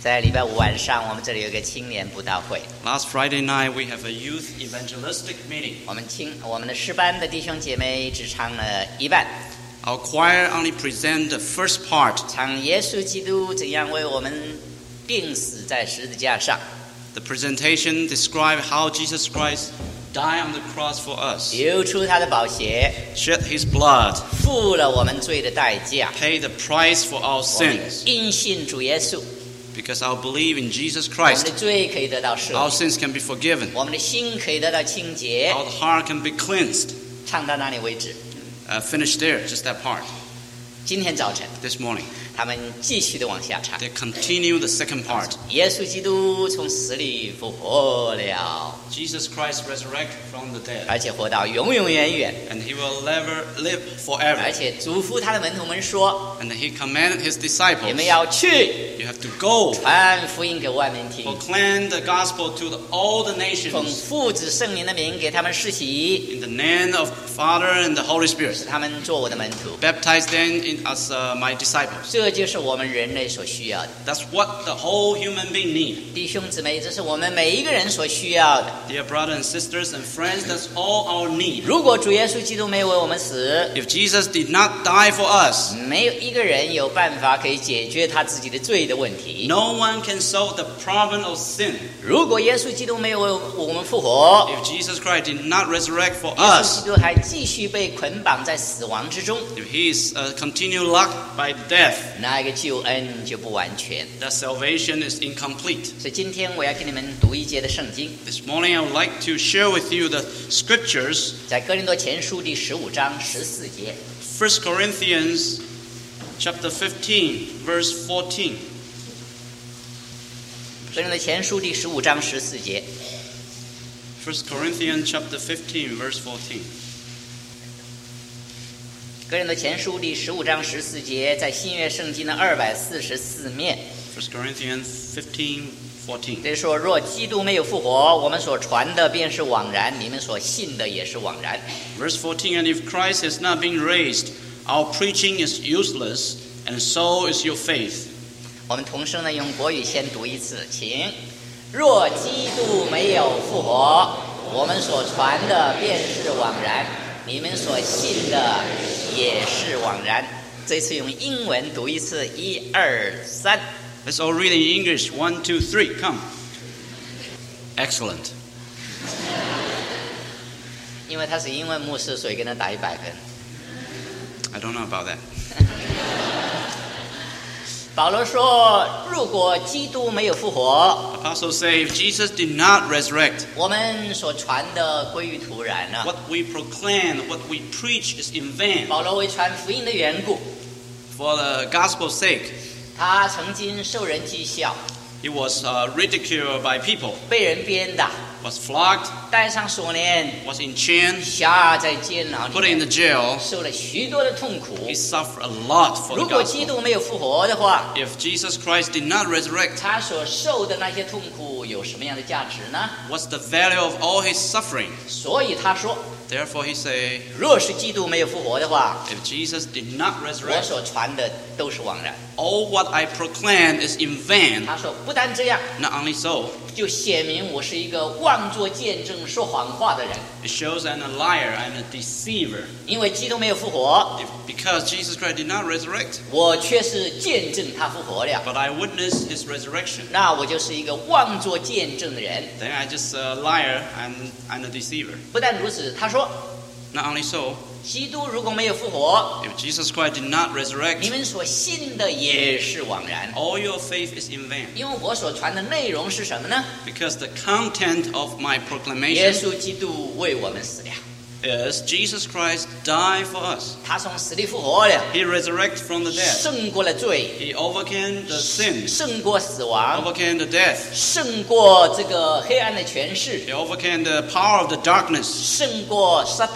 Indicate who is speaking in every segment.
Speaker 1: 在礼拜五晚上，我们这里有一个青年布道会。
Speaker 2: Last Friday night, we have a youth evangelistic meeting.
Speaker 1: 我们的诗班的弟兄姐妹只唱了一半，
Speaker 2: Our choir only present the first part.
Speaker 1: 唱耶稣基督怎样为我们钉死在十字架上，
Speaker 2: The presentation describes how Jesus Christ died on the cross for us,
Speaker 1: 流出他的宝血，
Speaker 2: shed his blood,
Speaker 1: 付了我们罪的代价。
Speaker 2: paid the price for our
Speaker 1: 我们
Speaker 2: sins.
Speaker 1: 因信主耶稣，
Speaker 2: Because our belief in Jesus
Speaker 1: 我们
Speaker 2: Christ,
Speaker 1: 的罪可以得到赦
Speaker 2: our
Speaker 1: 免，
Speaker 2: sins can be forgiven.
Speaker 1: 我们的心可以得到清洁。
Speaker 2: Our heart can be cleansed.
Speaker 1: 唱到那里为止。
Speaker 2: Finish there, just that part.
Speaker 1: 今天早晨，
Speaker 2: This morning,
Speaker 1: 他们继续的往下唱。
Speaker 2: they continue the second part.
Speaker 1: 耶稣基督从死里复活了，
Speaker 2: Jesus Christ resurrected from the dead,
Speaker 1: 而且活到永永远远，
Speaker 2: and he will never live
Speaker 1: 而
Speaker 2: forever.
Speaker 1: 且嘱咐他的门徒们说：
Speaker 2: And he commanded his
Speaker 1: 你
Speaker 2: disciples,
Speaker 1: 们要去
Speaker 2: you have to go,
Speaker 1: 传福音给万民听，
Speaker 2: proclaim the gospel to all the
Speaker 1: 奉
Speaker 2: nations
Speaker 1: 父子圣灵的名给他们施洗，
Speaker 2: in the name of Father and the Holy
Speaker 1: 使
Speaker 2: Spirit.
Speaker 1: 他们做我的门徒。
Speaker 2: Baptize them as my disciples.
Speaker 1: 这就是我们人类所需要的，
Speaker 2: That's what the whole human being need.
Speaker 1: 弟兄姊妹，这是我们每一个人所需要的。
Speaker 2: Dear brothers and sisters and friends, that's all our need.
Speaker 1: 如果主耶稣基督没有为我们死，
Speaker 2: If Jesus did not die for us,
Speaker 1: 没有一个人有办法可以解决他自己的罪的问题。
Speaker 2: no one can solve the problem of sin.
Speaker 1: 如果耶稣基督没有为我们复活，
Speaker 2: If Jesus Christ did not resurrect for
Speaker 1: 耶稣
Speaker 2: us,
Speaker 1: 基督还继续被捆绑在死亡之中，
Speaker 2: if he is continued locked by death,
Speaker 1: 那一个救恩就不完全。
Speaker 2: that salvation is incomplete.
Speaker 1: 所以今天我要给你们读一节的圣经，
Speaker 2: This morning I would like to share with you the scriptures,
Speaker 1: 在哥林多前书第15章14节。
Speaker 2: 1 Corinthians chapter 15, verse 14.
Speaker 1: 哥林多前书第15章14节，
Speaker 2: 1 Corinthians chapter 15, verse 14.
Speaker 1: 哥林多前书第15章14节，在新约圣经的244面。
Speaker 2: 1 Corinthians 15, 14.
Speaker 1: 这里说：若基督没有复活，我们所传的便是枉然，你们所信的也是枉然。
Speaker 2: Verse 14, and if Christ has not been raised, our preaching is useless, and so is your faith.
Speaker 1: 我们同声呢用国语先读一次，请。若基督没有复活，我们所传的便是枉然，你们所信的也是枉然。这次用英文读一次，1、2、3。
Speaker 2: Let's all read in English. 1, 2, 3. Come. Excellent.
Speaker 1: 因为他是英文牧师，所以给他打100分。
Speaker 2: I don't know about that.
Speaker 1: 保罗说：如果基督没有复活，
Speaker 2: Apostles say, if Jesus did not resurrect,
Speaker 1: 我们所传的归于徒然了。
Speaker 2: what we proclaim, what we preach is in vain.
Speaker 1: 保罗为传福音的缘故，
Speaker 2: For the gospel's sake,
Speaker 1: 他曾经受人讥笑，
Speaker 2: he was ridiculed by people,
Speaker 1: 被人鞭打，
Speaker 2: was flogged,
Speaker 1: 戴上锁链，
Speaker 2: was in chains,
Speaker 1: 下在监牢里
Speaker 2: put in
Speaker 1: 面，
Speaker 2: the jail.
Speaker 1: 受了许多的痛苦
Speaker 2: He。suffered a lot for
Speaker 1: 如
Speaker 2: the
Speaker 1: 果基
Speaker 2: gospel.
Speaker 1: 督没有复活的话，
Speaker 2: If Jesus Christ did not resurrect,
Speaker 1: 他所受的那些痛苦有什么样的价值呢？
Speaker 2: what's the value of all his suffering?
Speaker 1: 所以他说，
Speaker 2: Therefore he say,
Speaker 1: 若是基督没有复活的话，
Speaker 2: if Jesus did not
Speaker 1: 我
Speaker 2: resurrect,
Speaker 1: 所传的都是枉然。
Speaker 2: all what I proclaim is in vain.
Speaker 1: 他说，不但这样，
Speaker 2: Not only so,
Speaker 1: 就显明我是一个妄作见证、说谎话的人。
Speaker 2: it shows I'm a liar, I'm a deceiver.
Speaker 1: 因为基督没有复活，
Speaker 2: Because Jesus Christ did not resurrect,
Speaker 1: 我却是见证他复活了，
Speaker 2: but I witnessed his resurrection.
Speaker 1: 那我就是一个妄作见证的人。
Speaker 2: Then I just a liar, I'm a deceiver.
Speaker 1: 不但如此，他说，
Speaker 2: Not only so,
Speaker 1: 基督如果没有复活，
Speaker 2: if Jesus Christ did not
Speaker 1: 你
Speaker 2: resurrect,
Speaker 1: 们所信的也是枉然。
Speaker 2: all your faith is in vain.
Speaker 1: 因为我所传的内容是什么呢？
Speaker 2: Because the content of my
Speaker 1: 耶
Speaker 2: proclamation
Speaker 1: 稣基督为我们死了，
Speaker 2: is Jesus Christ died for us.
Speaker 1: 他从死里复活了，
Speaker 2: He resurrected from the dead.
Speaker 1: 胜过了罪，
Speaker 2: He overcame the sins,
Speaker 1: 胜过死亡，
Speaker 2: overcame the death.
Speaker 1: 胜过这个黑暗的权势，
Speaker 2: He overcame the power of the darkness,
Speaker 1: 胜过撒旦，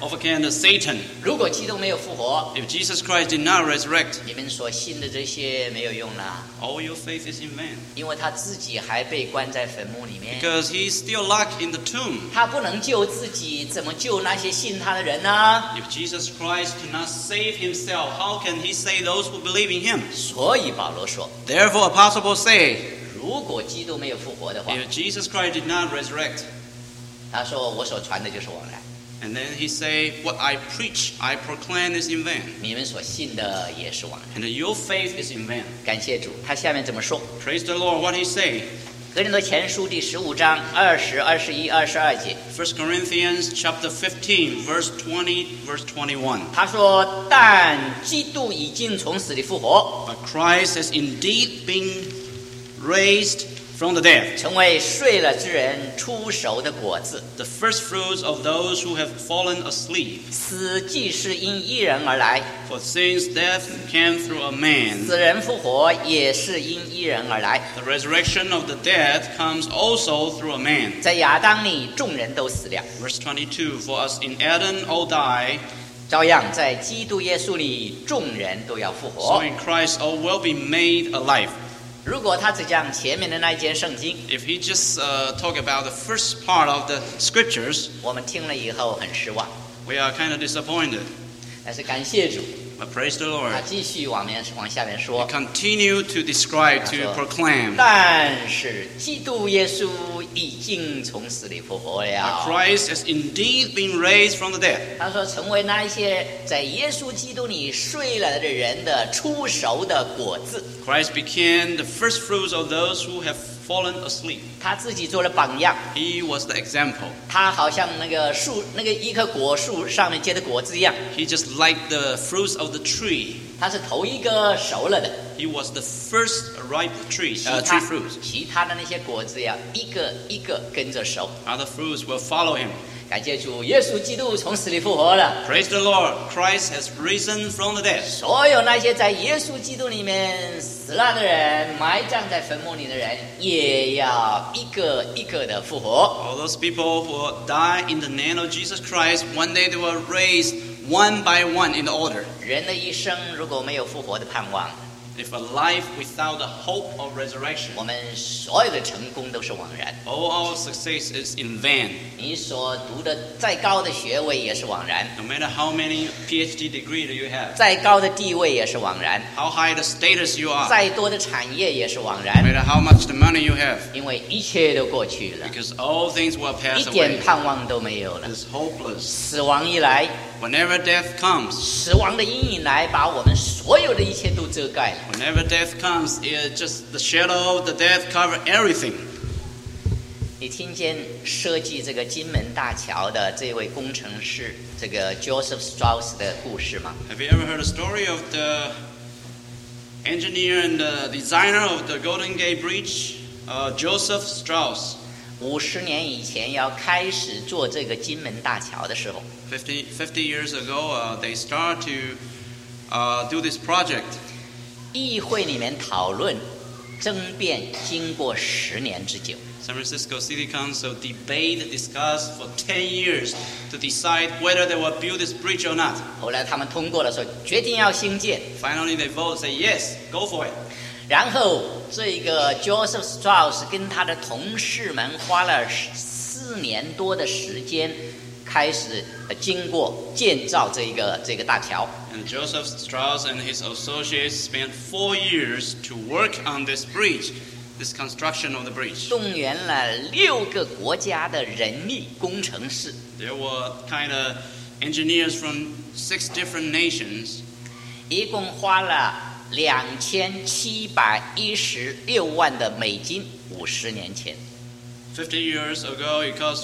Speaker 2: overcame the Satan.
Speaker 1: 如果基督没有复活，
Speaker 2: If Jesus Christ did not resurrect,
Speaker 1: 你们所信的这些没有用了，
Speaker 2: all your faith is in vain.
Speaker 1: 因为他自己还被关在坟墓里面，
Speaker 2: Because he's still locked in the tomb.
Speaker 1: 他不能救自己，怎么救那些信他的人呢？
Speaker 2: If Jesus Christ cannot save himself, how can he save those who believe in him?
Speaker 1: 所以保罗说，
Speaker 2: Therefore, Apostle Paul say,
Speaker 1: 如果基督没有复活的话，
Speaker 2: if Jesus Christ did not resurrect,
Speaker 1: 他说我所传的就是枉然，
Speaker 2: and then he say, what I preach, I proclaim is in vain,
Speaker 1: 你们所信的也是枉然。
Speaker 2: and your faith is in vain.
Speaker 1: 感谢主，他下面怎么说？
Speaker 2: Praise the Lord. What he say?
Speaker 1: 格林多前书第15章20、21、22节，
Speaker 2: 1 Corinthians chapter 15, verse 20, verse 21.
Speaker 1: 他说：“但基督已经从死里复活，
Speaker 2: But Christ has indeed been raised from the dead,
Speaker 1: 成为睡了之人出熟的果子。
Speaker 2: the first fruits of those who have fallen asleep.
Speaker 1: 死既是因一人而来，
Speaker 2: For since death came through a man,
Speaker 1: 死人复活也是因一人而来。
Speaker 2: the resurrection of the dead comes also through a man.
Speaker 1: 在亚当里，众人都死了；
Speaker 2: Verse 22, For us in Adam all die,
Speaker 1: 照样在基督耶稣里，众人都要复
Speaker 2: so
Speaker 1: 活。
Speaker 2: in Christ all will be made alive.
Speaker 1: 如果他只讲前面的那一节圣经，
Speaker 2: If he just talk about the first part of the scriptures,
Speaker 1: 我们听了以后很失望。
Speaker 2: we are kind of disappointed.
Speaker 1: 但是感谢主，
Speaker 2: But praise the Lord.
Speaker 1: 他继续往下面说
Speaker 2: He。continue to describe, to proclaim.
Speaker 1: 但是基督耶稣已经从死里复活
Speaker 2: But
Speaker 1: 了。
Speaker 2: Christ has indeed been raised from the dead.
Speaker 1: 他说，成为那一些在耶稣基督里睡了的人的出熟的果子。
Speaker 2: Christ became the first fruits of those who have fallen asleep.
Speaker 1: 他自己做了榜样，
Speaker 2: He was the example.
Speaker 1: 他好像那个树，那个一棵果树上面结的果子一样，
Speaker 2: He just like the fruits of the tree.
Speaker 1: 他是头一个熟了的。
Speaker 2: He was the first ripe tree,
Speaker 1: 其
Speaker 2: tree
Speaker 1: 他
Speaker 2: fruits.
Speaker 1: 其他的那些果子呀，一个一个跟着熟。
Speaker 2: Other fruits will follow him.
Speaker 1: 感谢主，耶稣基督从死里复活了。
Speaker 2: Praise the Lord. Christ has risen from the dead.
Speaker 1: 所有那些在耶稣基督里面死了的人，埋葬在坟墓里的人，也要一个一个的复活。
Speaker 2: All those people who die in the name of Jesus Christ, one day they will raise one by one in order.
Speaker 1: 人的一生如果没有复活的盼望，
Speaker 2: If a life without the hope of resurrection,
Speaker 1: 我们所有的成功都是枉然。
Speaker 2: all our success is in vain.
Speaker 1: 你所读的再高的学位也是枉然，
Speaker 2: No matter how many PhD degree that you have,
Speaker 1: 再高的地位也是枉然，
Speaker 2: how high the status you are,
Speaker 1: 再多的产业也是枉
Speaker 2: no
Speaker 1: 然，
Speaker 2: matter how much the money you have,
Speaker 1: 因为一切都过去了，
Speaker 2: because all things will
Speaker 1: 一
Speaker 2: pass
Speaker 1: 点
Speaker 2: away.
Speaker 1: 盼望都没有了。
Speaker 2: It's hopeless.
Speaker 1: 死亡一来，
Speaker 2: Whenever death comes,
Speaker 1: 死亡的阴影来，把我们所有的一切都遮盖了。
Speaker 2: whenever death comes, it just the shadow of the death cover everything.
Speaker 1: 你听见设计这个金门大桥的这位工程师，这个 Joseph Strauss 的故事吗？
Speaker 2: Have you ever heard the story of the engineer and the designer of the Golden Gate Bridge, Joseph Strauss?
Speaker 1: 50年以前要开始做这个金门大桥的时候，
Speaker 2: 50 years ago, they start to do this project.
Speaker 1: 议会里面讨论、争辩，经过10年之久。
Speaker 2: San Francisco City Council debate, discuss for 10 years to decide whether they will build this bridge or not.
Speaker 1: 后来他们通过了，说决定要兴建。
Speaker 2: Finally, they vote, say yes, go for it.
Speaker 1: 然后这个 Joseph Strauss 跟他的同事们花了4年多的时间，开始经过建造这个大桥。
Speaker 2: And Joseph Strauss and his associates spent 4 years to work on this bridge, this construction of the bridge.
Speaker 1: 动员了6个国家的人力工程师，
Speaker 2: There were kind of engineers from 6 different nations.
Speaker 1: 一共花了2716万的美金，50年前。
Speaker 2: 50 years ago, it cost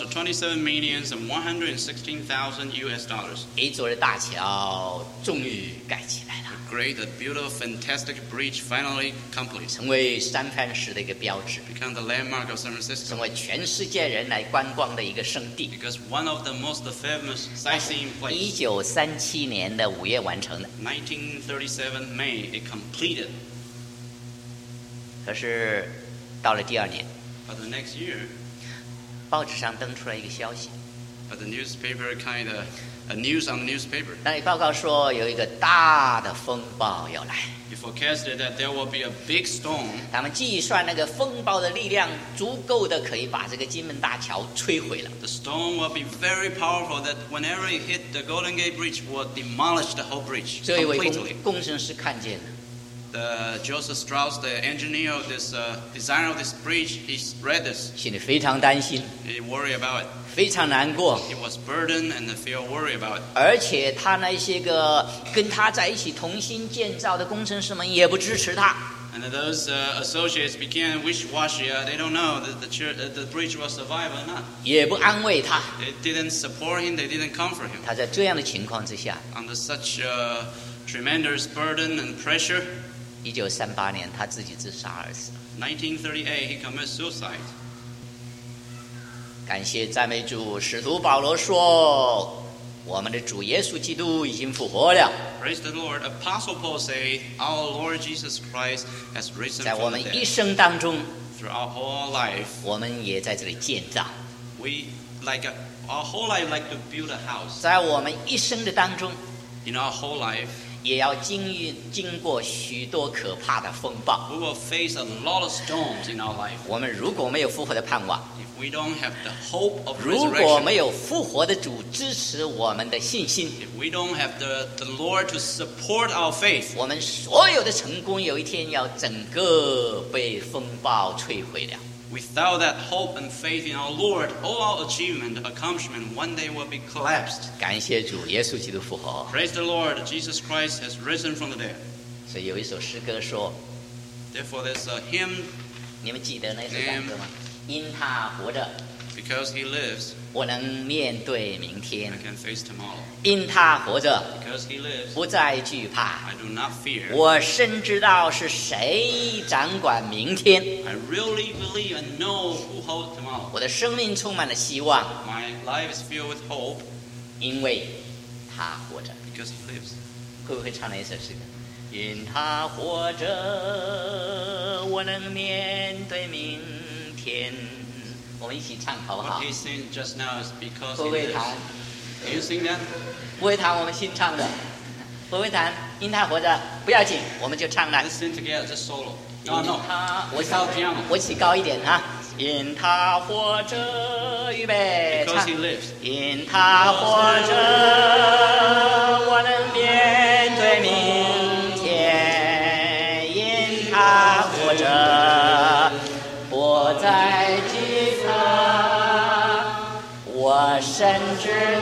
Speaker 2: $27,116,000 US dollars.
Speaker 1: 一座的大桥终于盖起来了，
Speaker 2: Great, a beautiful, fantastic bridge finally complete.
Speaker 1: 成为三藩市的一个标志，
Speaker 2: Become the landmark of San Francisco.
Speaker 1: 成为全世界人来观光的一个圣地。
Speaker 2: Because one of the most famous sightseeing place.
Speaker 1: 1937年的5月完成的，
Speaker 2: 1937 May, it completed.
Speaker 1: 可是到了第2年，
Speaker 2: But the next year,
Speaker 1: 报纸上登出来一个消息，
Speaker 2: the newspaper kind of a news on the newspaper.
Speaker 1: 那里报告说有一个大的风暴要来，
Speaker 2: It forecasted that there will be a big storm.
Speaker 1: 他们计算那个风暴的力量足够的，可以把这个金门大桥摧毁了。
Speaker 2: The storm will be very powerful that whenever it hit the Golden Gate Bridge, will demolish the whole bridge
Speaker 1: 这一位
Speaker 2: completely.
Speaker 1: 工程师看见了，
Speaker 2: The Joseph Strauss, the engineer of this, designer of this bridge, he read this.
Speaker 1: 心里非常担心，
Speaker 2: He worried about it.
Speaker 1: 非常难过，
Speaker 2: He was burdened and feel worried about it.
Speaker 1: 而且他那些个跟他在一起同心建造的工程师们也不支持他。
Speaker 2: And those associates began wishy-washy. They don't know that the bridge will survive or not.
Speaker 1: 也不安慰他。
Speaker 2: They didn't support him. They didn't comfort him.
Speaker 1: 他在这样的情况之下，
Speaker 2: Under such tremendous burden and pressure,
Speaker 1: 1938年他自己自杀而死。
Speaker 2: 1938, he committed suicide.
Speaker 1: 感谢赞美主，使徒保罗说：“我们的主耶稣基督已经复活了。
Speaker 2: Praise the Lord. Apostle Paul say, our Lord Jesus Christ has risen
Speaker 1: 在我
Speaker 2: from
Speaker 1: 们
Speaker 2: the
Speaker 1: 一
Speaker 2: dead.
Speaker 1: 生当中，
Speaker 2: Through our whole life,
Speaker 1: 我们也在这里建造。
Speaker 2: we our whole life like to build a house.
Speaker 1: 在我们一生的当中，
Speaker 2: In our whole life,
Speaker 1: 也要经过许多可怕的风暴。
Speaker 2: we will face a lot of storms in our life.
Speaker 1: 我们如果没有复活的盼望，
Speaker 2: If we don't have the hope of
Speaker 1: 如果
Speaker 2: resurrection,
Speaker 1: 没有复活的主支持我们的信心，
Speaker 2: if we don't have the Lord to support our faith,
Speaker 1: 我们所有的成功有一天要整个被风暴摧毁了。
Speaker 2: without that hope and faith in our Lord, all our achievement, accomplishment, one day will be collapsed.
Speaker 1: 感谢主，耶稣基督复活。
Speaker 2: Praise the Lord, Jesus Christ has risen from the dead.
Speaker 1: 所以有一首诗歌说，
Speaker 2: Therefore, there's a hymn,
Speaker 1: 你们记得那首感歌吗？因他活着，
Speaker 2: because he lives,
Speaker 1: 我能面对明
Speaker 2: I
Speaker 1: 天；
Speaker 2: can face tomorrow.
Speaker 1: 因他活着，
Speaker 2: Because he lives,
Speaker 1: 不再惧怕。
Speaker 2: I do not fear.
Speaker 1: 我深知道是谁掌管明天，
Speaker 2: I really believe and know who holds tomorrow.
Speaker 1: 我的生命充满了希望，
Speaker 2: My life is filled with hope
Speaker 1: 因为他活着。
Speaker 2: because he lives.
Speaker 1: 会不会唱那一首诗歌？因他活着，我能面对明天。我们一起唱好不好
Speaker 2: What？he sang just now is because
Speaker 1: 会
Speaker 2: he
Speaker 1: 不会
Speaker 2: lives.
Speaker 1: 弹？
Speaker 2: Can you sing that?
Speaker 1: 不会弹，我们新唱的。会不会弹？因他活着不要紧，我们就唱了。
Speaker 2: Let's sing together, just solo.
Speaker 1: 因
Speaker 2: No, no.
Speaker 1: 他，我
Speaker 2: Without piano.
Speaker 1: 我起高一点哈。因他活着，预备
Speaker 2: Because
Speaker 1: 唱
Speaker 2: he。lives.
Speaker 1: 因他活着，我能面对明天。因他活着，不再惧怕。我深知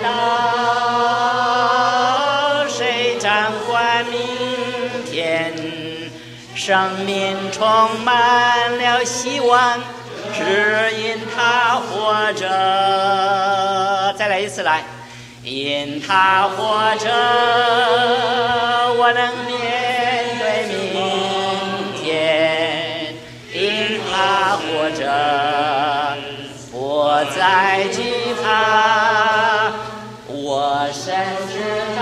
Speaker 1: 道，谁掌管明天。生命充满了希望，只因他活着。再来一次，来，因他活着，我能面对明天。因他活着，不再惧怕。我深知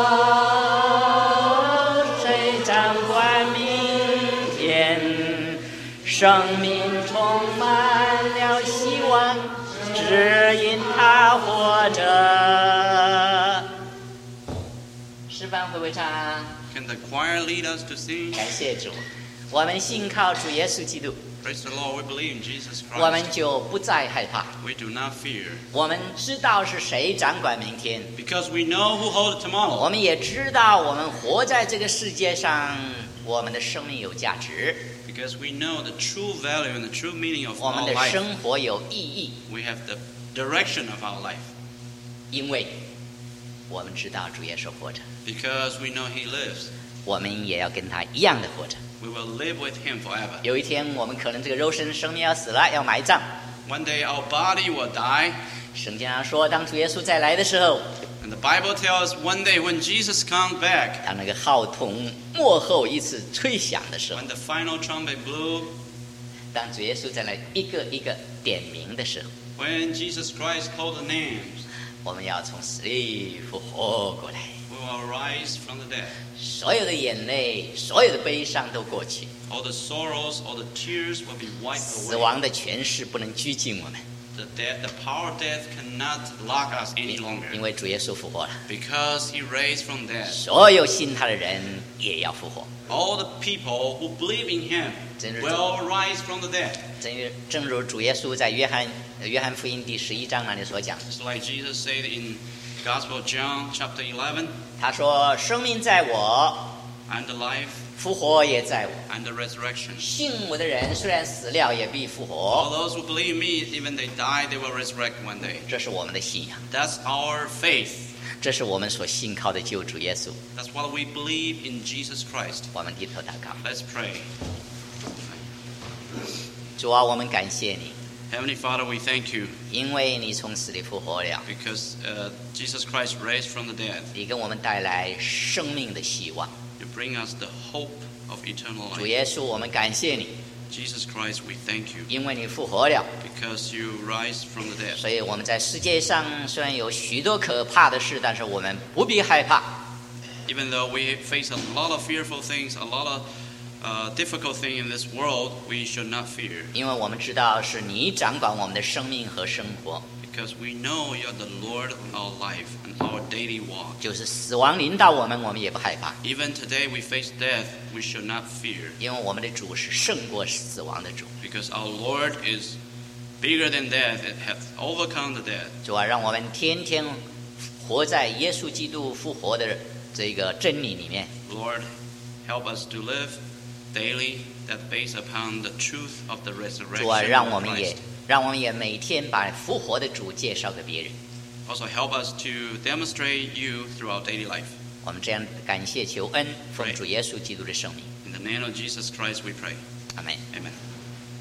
Speaker 1: 道，谁掌管明天。生命充满了希望，只因他活着。诗班会不会唱？
Speaker 2: Can the choir lead us to sing?
Speaker 1: 感谢主，我们信靠主耶稣基督，
Speaker 2: Praise the Lord, we believe in Jesus
Speaker 1: 我们
Speaker 2: Christ.
Speaker 1: 就不再害怕。
Speaker 2: We do not fear.
Speaker 1: 我们知道是谁掌管明天，
Speaker 2: Because we know who holds
Speaker 1: 我
Speaker 2: tomorrow.
Speaker 1: 们也知道我们活在这个世界上，我们的生命有价值，
Speaker 2: Because we know the true value and the true meaning of
Speaker 1: 我们
Speaker 2: our
Speaker 1: 的
Speaker 2: life.
Speaker 1: 生活有意义，
Speaker 2: We have the direction of our life.
Speaker 1: 因为我们知道主耶稣活着，
Speaker 2: Because we know he lives.
Speaker 1: 我们也要跟他一样的活着。
Speaker 2: We will live with him forever.
Speaker 1: 有一天，我们可能这个肉身生命要死了，要埋葬。
Speaker 2: One day our body will die.
Speaker 1: 圣经上说，当主耶稣再来的时候，
Speaker 2: And the Bible tells us one day when Jesus comes back,
Speaker 1: 当那个号筒末后一次吹响的时候，
Speaker 2: when the final trumpet blew,
Speaker 1: 当主耶稣再来一个一个点名的时候，
Speaker 2: when Jesus Christ called the names,
Speaker 1: 我们要从死里复活过来，
Speaker 2: we will rise from the dead.
Speaker 1: 所有的眼泪、所有的悲伤都过去，
Speaker 2: All the sorrows, all the tears will be wiped
Speaker 1: 死
Speaker 2: away.
Speaker 1: 亡的权势不能拘禁我们。
Speaker 2: the power of death cannot lock us any longer.
Speaker 1: 因为主耶稣复活了，
Speaker 2: Because he raised from death.
Speaker 1: 所有信他的人也要复活。
Speaker 2: All the people who believe in him
Speaker 1: 真是
Speaker 2: will rise from the dead.
Speaker 1: 正如主耶稣在约翰福音第11章那里所讲，
Speaker 2: Just like Jesus said in Gospel of John chapter 11,
Speaker 1: 他说：“生命在我，
Speaker 2: and the life
Speaker 1: 复活也在我。
Speaker 2: and the resurrection.
Speaker 1: 信我的人虽然死了，也必复
Speaker 2: All
Speaker 1: 活。
Speaker 2: those who believe in me, even they die, they will resurrect one day. ”
Speaker 1: 这是我们的信仰，
Speaker 2: That's our faith.
Speaker 1: 这是我们所信靠的救主耶稣。
Speaker 2: That's what we believe in Jesus Christ.
Speaker 1: 我们低头祷告，
Speaker 2: Let's pray.
Speaker 1: 主啊，我们感谢你，
Speaker 2: Heavenly Father, we thank you
Speaker 1: 因为你从死里复活了，
Speaker 2: because Jesus Christ raised from the dead.
Speaker 1: 你给我们带来生命的希望。
Speaker 2: You bring us the hope of eternal
Speaker 1: 主
Speaker 2: life.
Speaker 1: 耶稣，我们感谢你，
Speaker 2: Jesus Christ, we thank you
Speaker 1: 因为你复活了，
Speaker 2: because you rise from the dead.
Speaker 1: 所以我们在世界上虽然有许多可怕的事，但是我们不必害怕。
Speaker 2: Even though we face a lot of fearful things, a lot of difficult things in this world, we should not fear
Speaker 1: 因为我们知道是你掌管我们的生命和生活，
Speaker 2: because we know you're the Lord of our life and our daily walk.
Speaker 1: 就是死亡临到我们，我们也不害怕，
Speaker 2: Even today we face death, we should not fear
Speaker 1: 因为我们的主是胜过死亡的主。
Speaker 2: because our Lord is bigger than death and hath overcome the death.
Speaker 1: 主啊，让我们天天活在耶稣基督复活的这个真理里面，
Speaker 2: Lord, help us to live daily that based upon the truth of the
Speaker 1: 主啊，
Speaker 2: resurrection
Speaker 1: 让
Speaker 2: of
Speaker 1: 我们
Speaker 2: Christ.
Speaker 1: 也每天把复活的主介绍给别人。
Speaker 2: Also help us to demonstrate you through our daily life.
Speaker 1: 我们这样感谢求恩，奉主耶稣基督的圣名，
Speaker 2: In the name of Jesus Christ we pray.
Speaker 1: 阿门。
Speaker 2: Amen.